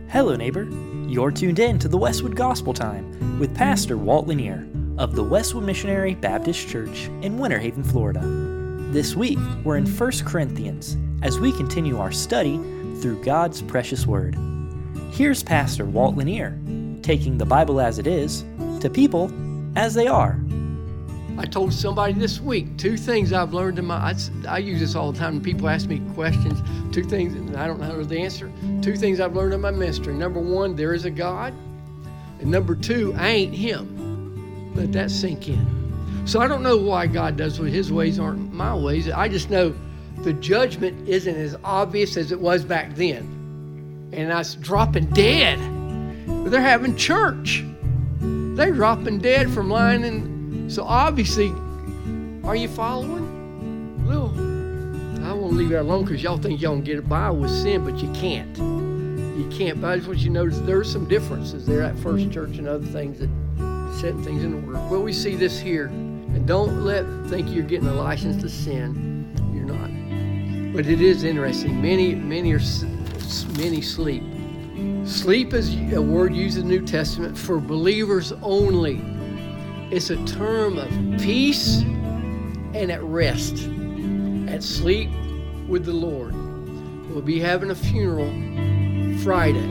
Hello, neighbor. You're tuned in to the Westwood Gospel Time with Pastor Walt Lanier of the Westwood Missionary Baptist Church in Winter Haven, Florida. This week, we're in 1 Corinthians as we continue our study through God's precious Word. Here's Pastor Walt Lanier, taking the Bible as it is to people as they are. I told somebody this week, two things I've learned in I use this all the time when people ask me questions. Two things, and I don't know the answer. Two things I've learned in my ministry. Number one, there is a God. And number two, I ain't him. Let that sink in. So I don't know why God does what his ways aren't my ways. I just know the judgment isn't as obvious as it was back then. And I was dropping dead. But they're having church. They're dropping dead from lying and so obviously, are you following? Well, I won't leave that alone because y'all think y'all can get by with sin, but you can't. You can't. But I just want you to notice there are some differences there at First Church and other things that setting things in order. Well, we see this here. And don't think you're getting a license to sin. You're not. But it is interesting. Many sleep. Sleep is a word used in the New Testament for believers only. It's a term of peace and at rest, at sleep with the Lord. We'll be having a funeral Friday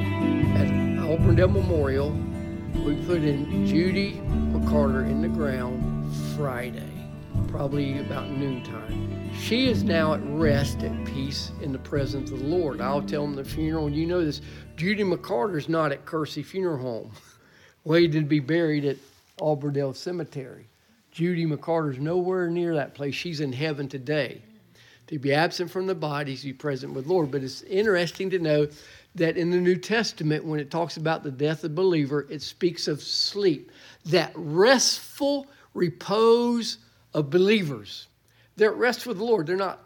at Auburndale Memorial. We put in Judy McCarter in the ground Friday, probably about noontime. She is now at rest, at peace, in the presence of the Lord. I'll tell them the funeral, and you know this, Judy McCarter's not at Kersey Funeral Home, waiting to be buried at Auburndale Cemetery. Judy McCarter's nowhere near that place. She's in heaven today. To be absent from the body is to be present with the Lord. But it's interesting to know that in the New Testament, when it talks about the death of the believer, it speaks of sleep. That restful repose of believers. They're at rest with the Lord. They're not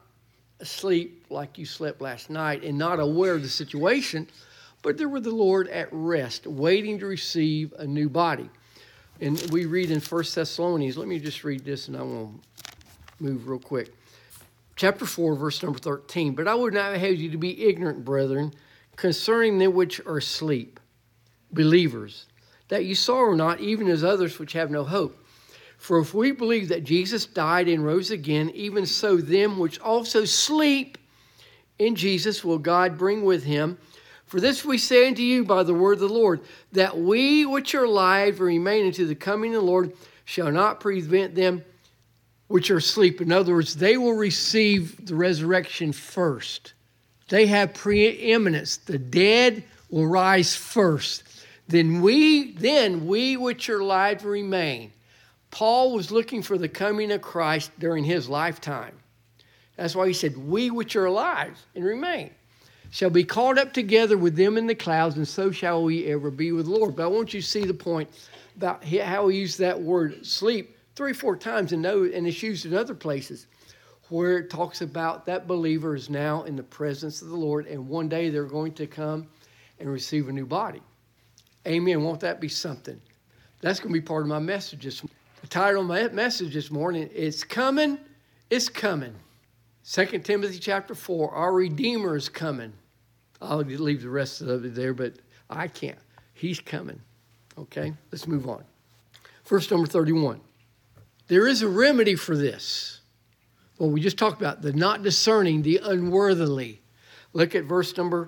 asleep like you slept last night and not aware of the situation, but they're with the Lord at rest, waiting to receive a new body. And we read in 1 Thessalonians, let me just read this and I won't move real quick. Chapter 4, verse number 13. But I would not have you to be ignorant, brethren, concerning them which are asleep, believers, that you sorrow not, even as others which have no hope. For if we believe that Jesus died and rose again, even so them which also sleep in Jesus will God bring with him. For this we say unto you by the word of the Lord, that we which are alive and remain unto the coming of the Lord shall not prevent them which are asleep. In other words, they will receive the resurrection first. They have preeminence. The dead will rise first. Then we which are alive remain. Paul was looking for the coming of Christ during his lifetime. That's why he said, we which are alive and remain shall be caught up together with them in the clouds, and so shall we ever be with the Lord. But I want you to see the point about how he used that word sleep 3 or 4 times, and it's used in other places where it talks about that believer is now in the presence of the Lord, and one day they're going to come and receive a new body. Amen. Won't that be something? That's going to be part of my message. The title of my message this morning is Coming, It's Coming. 2 Timothy chapter 4, our Redeemer is coming. I'll leave the rest of it there, but I can't. He's coming. Okay, let's move on. Verse number 31. There is a remedy for this. Well, we just talked about the not discerning, the unworthily. Look at verse number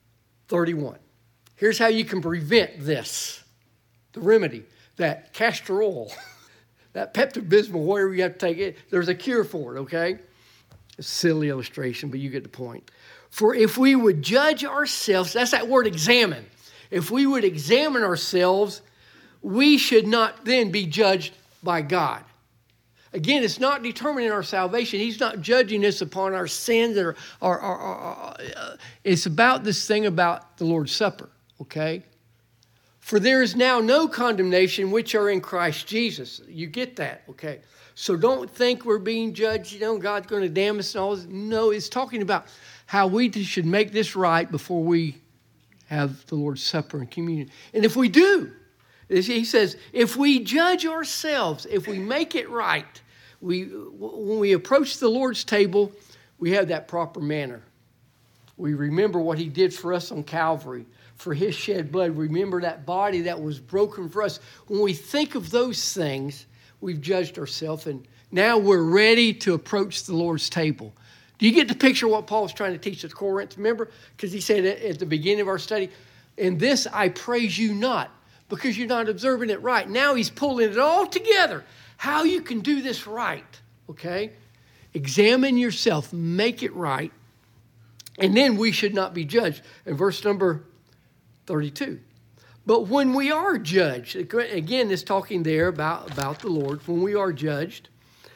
31. Here's how you can prevent this. The remedy, that castor oil, that Pepto-Bismol, whatever you have to take it, there's a cure for it, okay? A silly illustration, but you get the point. For if we would judge ourselves, that's that word examine. If we would examine ourselves, we should not then be judged by God. Again, it's not determining our salvation. He's not judging us upon our sins. It's about this thing about the Lord's Supper, okay? For there is now no condemnation which are in Christ Jesus. You get that, okay? So don't think we're being judged, God's going to damn us and all this. No, it's talking about how we should make this right before we have the Lord's Supper and communion. And if we do, he says, if we judge ourselves, if we make it right, when we approach the Lord's table, we have that proper manner. We remember what he did for us on Calvary, for his shed blood. Remember that body that was broken for us. When we think of those things, we've judged ourselves, and now we're ready to approach the Lord's table. Do you get the picture of what Paul was trying to teach at Corinth? Remember? Because he said at the beginning of our study, in this I praise you not, because you're not observing it right. Now he's pulling it all together. How you can do this right, okay? Examine yourself, make it right, and then we should not be judged. In verse number 32. But when we are judged, again, it's talking there about the Lord. When we are judged,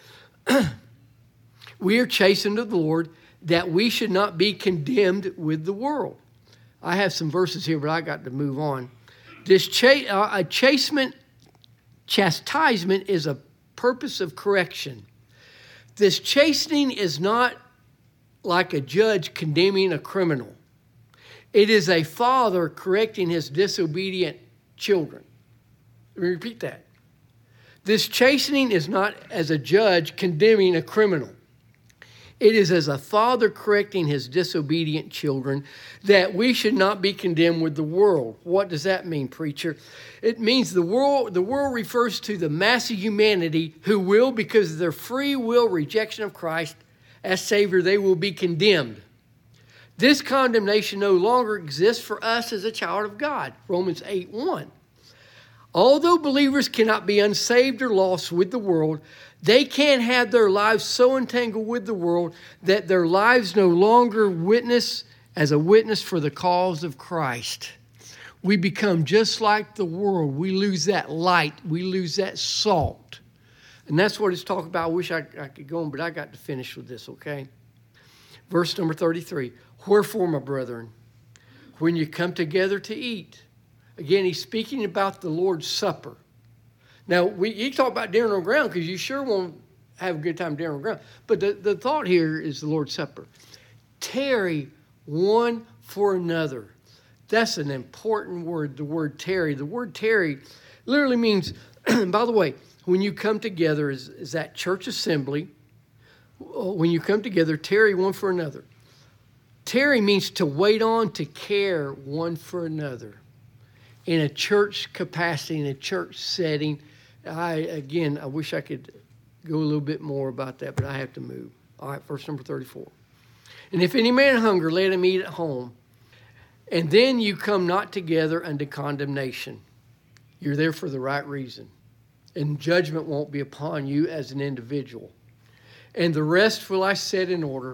we are chastened of the Lord, that we should not be condemned with the world. I have some verses here, but I got to move on. This chastisement is a purpose of correction. This chastening is not like a judge condemning a criminal. It is a father correcting his disobedient children. Let me repeat that. This chastening is not as a judge condemning a criminal. It is as a father correcting his disobedient children, that we should not be condemned with the world. What does that mean, preacher? It means the world refers to the mass of humanity who will, because of their free will rejection of Christ as Savior, they will be condemned. This condemnation no longer exists for us as a child of God. Romans 8:1. Although believers cannot be unsaved or lost with the world, they can have their lives so entangled with the world that their lives no longer witness as a witness for the cause of Christ. We become just like the world. We lose that light. We lose that salt. And that's what it's talking about. I wish I could go on, but I got to finish with this, okay? Verse number 33. Wherefore, my brethren, when you come together to eat. Again, he's speaking about the Lord's Supper. Now, you talk about dinner on the ground because you sure won't have a good time dinner on the ground. But the thought here is the Lord's Supper. Tarry one for another. That's an important word, the word tarry. The word tarry literally means, by the way, when you come together is that church assembly. When you come together, tarry one for another. Tarry means to wait on, to care one for another. In a church capacity, in a church setting, I wish I could go a little bit more about that, but I have to move. All right, verse number 34. And if any man hunger, let him eat at home. And then you come not together unto condemnation. You're there for the right reason. And judgment won't be upon you as an individual. And the rest will I set in order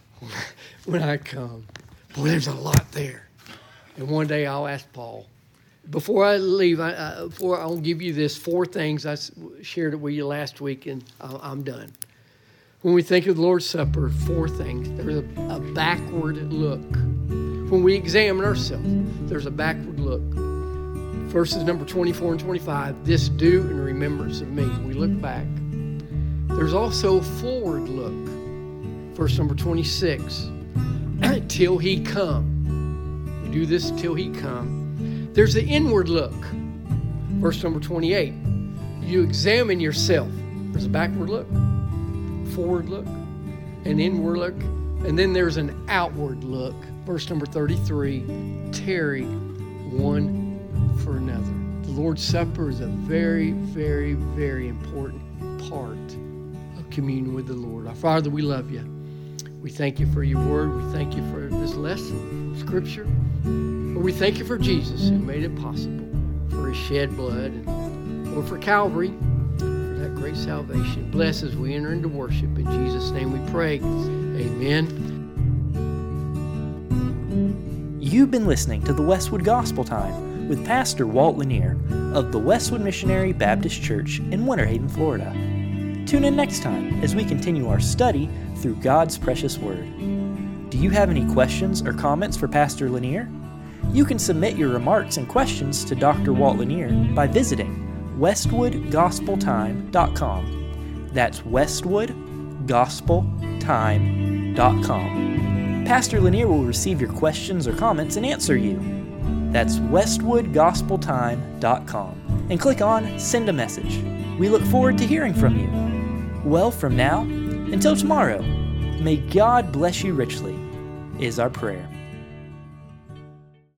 when I come. Boy, there's a lot there. And one day I'll ask Paul. Before I leave, I'll give you this 4 things. I shared it with you last week, and I'm done. When we think of the Lord's Supper, 4 things. There's a backward look. When we examine ourselves, there's a backward look. Verses number 24 and 25, this do in remembrance of me. We look back. There's also a forward look. Verse number 26, till he come. We do this till he come. There's the inward look. Verse number 28, you examine yourself. There's a backward look, forward look, an inward look, and then there's an outward look. Verse number 33, tarry one for another. The Lord's Supper is a very, very, very important part of communion with the Lord. Our Father, we love you. We thank you for your word. We thank you for this lesson, Scripture. We thank you for Jesus who made it possible, for his shed blood, and Lord, for Calvary, for that great salvation. Bless as we enter into worship. In Jesus' name we pray. Amen. You've been listening to the Westwood Gospel Time with Pastor Walt Lanier of the Westwood Missionary Baptist Church in Winter Haven, Florida. Tune in next time as we continue our study through God's precious Word. Do you have any questions or comments for Pastor Lanier? You can submit your remarks and questions to Dr. Walt Lanier by visiting westwoodgospeltime.com. That's westwoodgospeltime.com. Pastor Lanier will receive your questions or comments and answer you. That's westwoodgospeltime.com. And click on Send a Message. We look forward to hearing from you. Well, from now until tomorrow, may God bless you richly. is our prayer.